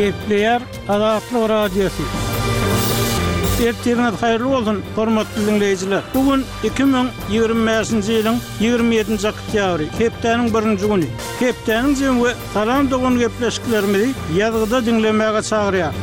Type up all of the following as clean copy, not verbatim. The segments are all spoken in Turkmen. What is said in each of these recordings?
Kepler Adatlı Radyosu. Ertiriniz hayırlı olsun, hormatly dinleyijiler. Bugün 2025-nji ýylyň 27-nji oktýabry, hepdeniň 1-nji güni. Hepdeniň jemgy salam dogun gepleşiklerimizi ýazgyda dinlemäge çagyrýar.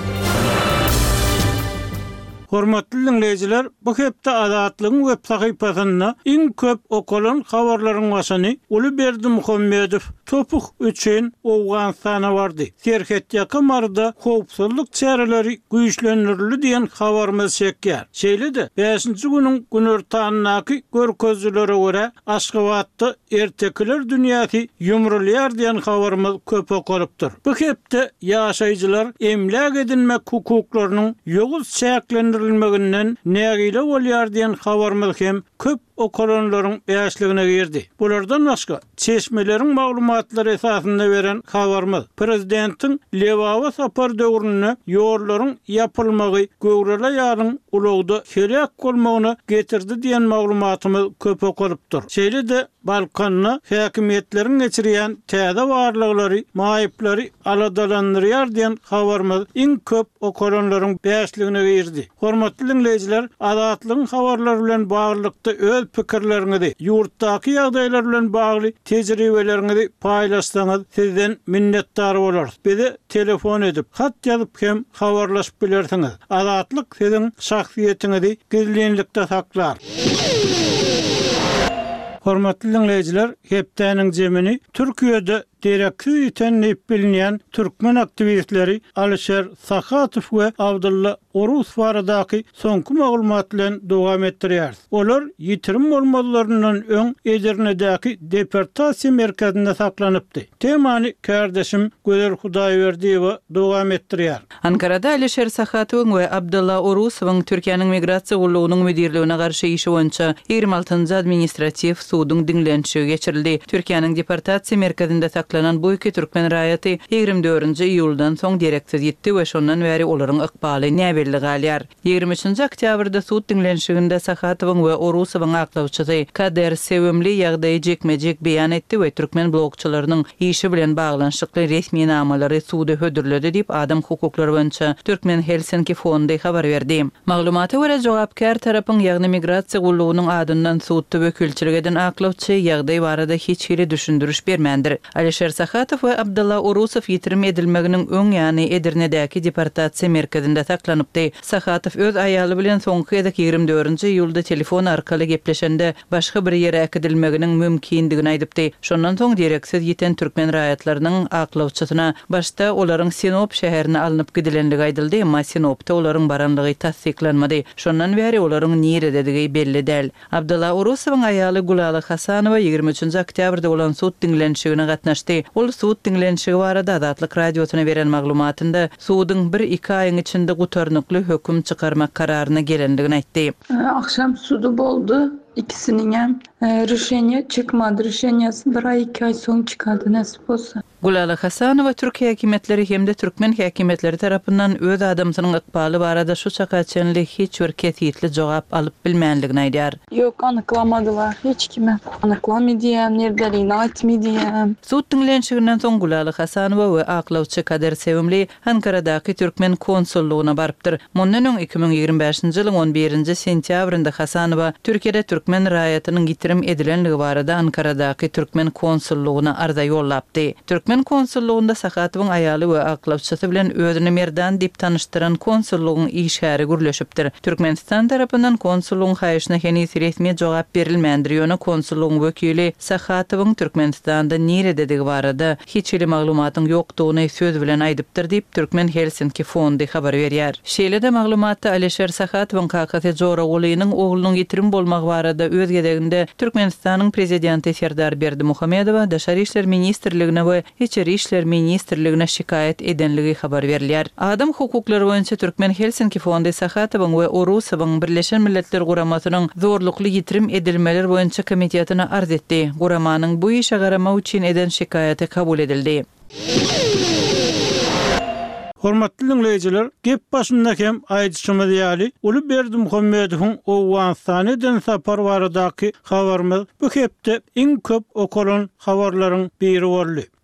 Hormatly dinleyijiler, bu hepde Adatlyň web sahypasyna iň köp okulan habarlaryň başyny Ulyberdi Muhammedow topuk üçin Awganistana bardy. Serhetýa marda howpsuzlyk çäreleri güýçlendirildi diýen habarymyz çekýär. Şeýle-de 5-nji günüň günortanyňky görkezlere görä Aşgabatda ertekler dünýäsi ýumrulýar diýen habarymyz köp okulypdyr. Bu hepde ýaşaýjylar emläk edilmek hukuklarynyň ýoguz çäklendirilmeginden nägile bolýar diýen habarymyz hem köp okulanlaryň beýasligine girdi. Bulardan başga çeşmeleriň maglumatlary esasynda beren habarymyz prezidentiň Lewawa sapar döwründe ýorlaryň ýapylmagy göwrele ýaryň ulagda kerek bolmagyny getirdi diýen maglumatymyz köp okulypdyr. Şeýle-de Balkanyna häkimetleriň geçirýän täze barlyklary, maýyplary aladalandyrýar diýen habarymyz iň köp okulanlaryň beýasligine girdi. Hormatly dinleyijiler, Adatlyň habarlary bilen baglykda öz pikirleriňizi, ýurtdaky ýagdaýlar bilen bagly tejribeleriňizi paýlaşsaňyz sizden minnetdar bolarys. Bize telefon edip, hat ýazyp hem habarlaşyp bilersiňiz. Adatlyk siziň şahsiýetinizi gizlenlikde saklar. Hormatly dinleyijiler, hepdeniň jemini Türkiýede Derekli ýetenip bilinýän türkmen aktivistleri Alişer Sakatow we Abdulla Orus baradaky soňky maglumat bilen dowam etdirýär. Olar ýitirim bolmalaryndan öň Edirne'däki deportasiýa merkezinde saklanypdy. Temany kardeşim Gözer Hudaýberdiýew dowam etdirýär. Ankarada Alişer Sakatow we Abdulla Orusowyň Türkiýanyň migrasiýa gullugynyň müdirligine garşy işi boýunça 26-njy administrativ sudyň dinlenşigi geçirildi. Türkiýanyň deportasiýa merkezinde saklanan bu iki türkmen raýaty 24-nji iýuldan soň direksiz ýetdi we şondan bäri olaryň ykbaly näberli galýar. 23-nji oktýabrda sud dinlenşiginde Sakatowyň we Orusowyň aklawçysy Kader Sevimli ýagdaýy jekmejek beýan etdi we türkmen blogçylarynyň işi bilen baglanşykly resmi namalary suda hödürledi diýip adam hukuklary boýunça Türkmen Helsinki fondy habar berdi. Maglumata görä jogapkar tarapyň ýagny migrasiýa gullugynyň adyndan sudda wekilçilik eden aklawçy ýagdaý barada hiç hili düşündürüş bermendir. Alişer Sakatow we Abdulla Orusow ýitirim edilmeginiň öň ýany Edirne'däki deportasiýa merkezinde saklanypdy. Sakatow öz aýaly bilen soňky 24-nji iýulda telefon arkaly gepleşende başga bir ýere äkidilmeginiň mümkindigini aýdypdy. Şondan soň direksiz ýeten türkmen raýatlarynyň aklawçysyna başda olaryň Sinop şäherine alınıp gidilenligi aýdyldy, emma Sinopda olaryň baranlygy tasdiklanmady. Şondan bäri olaryň nirededigi belli däl. Abdulla Orusowyň aýaly Gulaly Hasanowa 23-nji oktýabrda bolan sud dinlenşigine gatnaşdy. Ol sud dinlenşigi barada Adatlyk radiosyna beren maglumatynda sudyň 1-2 aýyň içinde gutarnykly höküm çykarmak kararyna gelendigini aýtdy. Akşam sudu boldu. İkisinin hem rüşeniye çıkmadı. Rüşeniyesi bir ay 2 ay son çıkardı nasip olsa. Gulaly Hasanowa Türkiýe häkimetleri hemde türkmen häkimetleri tarapyndan öz adamsynyň ykbaly barada şu çakaçenli hiç bir kesitli jogap alyp bilmänligini aýdýar. Yok, anyklamadylar hiç kime. Anyklamadiýan, nerdeligini aýtmadyýan. Sud dinlenşiginden soň Gulaly Hasanowa we aklawçy Kader Sevimli Ankaradaky türkmen konsullugyna barypdyr. Mundan öň 2025-nji ýylyň 11-nji sentýabrynda Hasanowa Türkiýede türkmen raýatynyň ýitirim edilenligi barada Ankaradaky türkmen konsullugyna arza ýollapdy. Türkmen konsullugunda Sakatowyň aýaly we aklawçysy bilen özüni merdan diýip tanıştyran konsullugyň işgäri gürleşipdir. Türkmenistan tarapyndan konsullugyň haýyşyna henüz resmi jogap berilmändir. Ýöne konsullugyň wekili Sakatowyň Türkmenistanda nirededigi barada hiç hili maglumatyň ýokdugyny söz bilen aýdypdyr diýip Türkmen Helsinki fondy habar berýär. Şeýle-de maglumatda Alişer Sakatowyň kakasy Joragulynyň oglunyň ýitirim bolmagy barada öz gedeginde Türkmenistanyň prezidenti Serdar Berdimuhammedow Daşary işler ministrligine we İçeri işler ministrligine şikayet edenligi habar berilýär. Adam hukuklary boýunça Türkmen Helsinki fondy Sakatowyň we Orusowyň Birleşen Milletler Guramasynyň zorlukly ýitirim edilmeler boýunça komitetina arz etdi. Guramanyň bu işe garamak üçin eden şikayeti kabul edildi. Hormatly dinleyijiler, gep başynda hem aýdyşymyz ýaly Ulyberdi Muhammedowyň Awganistanyň sapar baradaky habarymyz bu hepde iň köp okulan habarlaryň biri boldy.